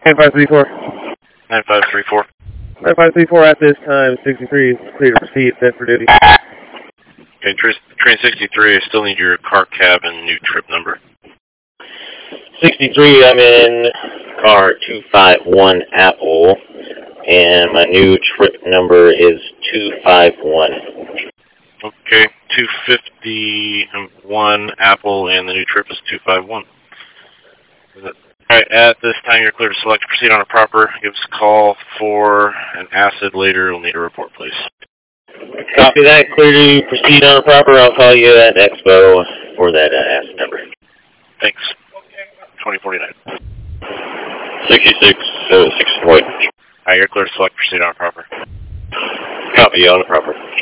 9534. 9534. 9534 at this time, 63 is clear to proceed, set for duty. Okay, train 63, I still need your car cab and new trip number. 63, I'm in car 251 Apple, and my new trip number is 251. Okay, 251 Apple, and the new trip is 251. Alright, at this time you're clear to select to proceed on a proper. Give us a call for an acid later. We'll need a report, please. Copy that. Clear to proceed on a proper. I'll call you at Expo for that acid number. Thanks. 2049. 66, 6 Void. Alright, you're clear to select to proceed on a proper. Copy on a proper.